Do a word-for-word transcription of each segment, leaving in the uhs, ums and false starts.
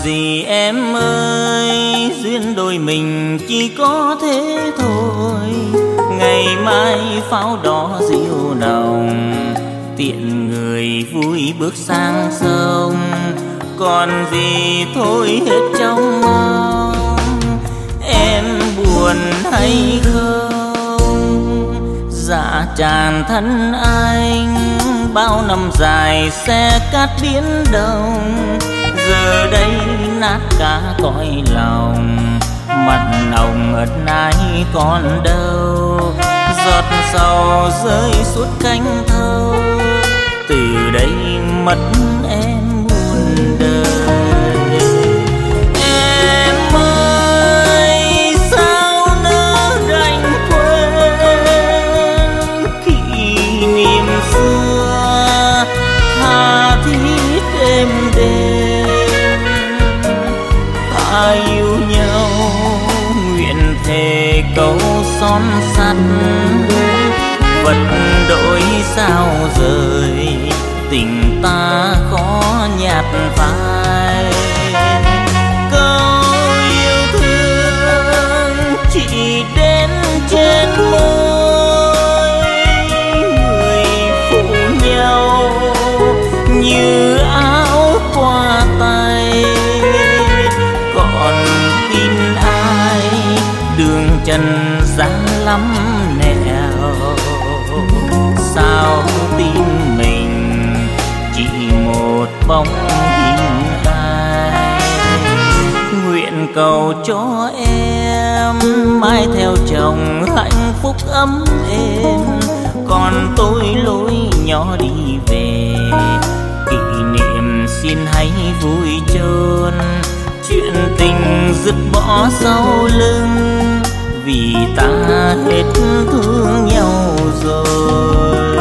gì em ơi, duyên đôi mình chỉ có thế thôi. Ngày mai pháo đỏ diệu nồng, tiện người vui bước sang sông. Còn gì thôi hết trong mong, em buồn hay không? Dạ tràn thân anh, bao năm dài xe cát biến đông. Giờ đây nát cả cõi lòng, mặn nồng ân ái còn đâu. Giọt sầu rơi suốt cánh thâu, từ đây mất em muôn đời. Em ơi sao nỡ đành quên kỷ niệm xưa tha thiết êm đêm. Ta yêu nhau nguyện thề câu son sắt, vật đổi sao rời tình ta khó nhạt phai. Câu yêu thương chỉ đến trên môi, người phụ nhau như áo qua tay. Còn tin ai đường trần gian lắm nẻo, sao tin mình chỉ một bóng hình ai. Nguyện cầu cho em mãi theo chồng hạnh phúc ấm êm. Còn tôi lối nhỏ đi về, kỷ niệm xin hãy vui chôn. Chuyện tình dứt bỏ sau lưng, vì ta hết thương nhau rồi.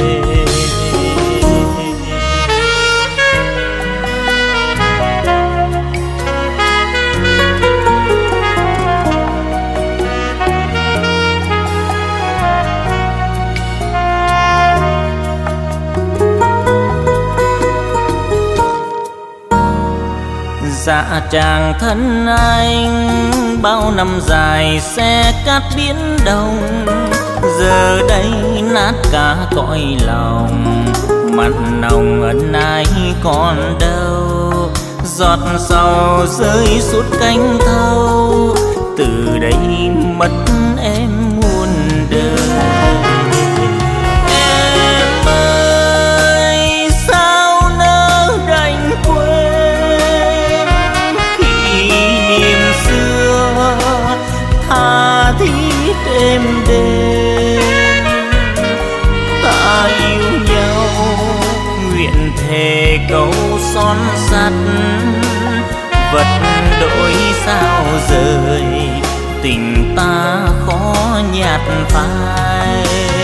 Dạ chàng thân anh, bao năm dài xe cát biến đông. Giờ đây nát cả cõi lòng, mặn nồng ân ái còn đâu. Giọt sầu rơi suốt cánh thâu, từ đây mất em muôn đời. Đêm đêm ta yêu nhau nguyện thề câu son sắt, vật đổi sao rời tình ta khó nhạt phai.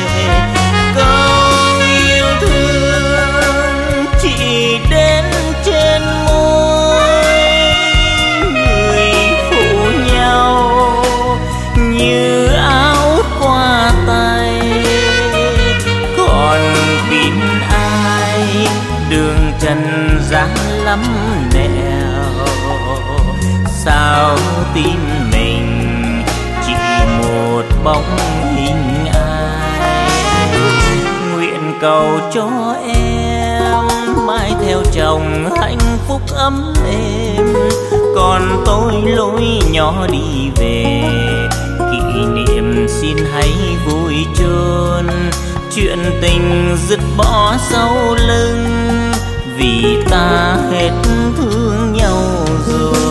Câu yêu thương chỉ đến trên môi, người phụ nhau như áo qua tay. Còn tin ai đường trần gian lắm nẻo, sao tin mình chỉ một bóng hình ai. Nguyện cầu cho em mãi theo chồng hạnh phúc ấm êm. Còn tôi lối nhỏ đi về, kỷ niệm xin hãy vui chôn. Chuyện tình dứt bỏ sau lưng, vì ta hết thương nhau rồi.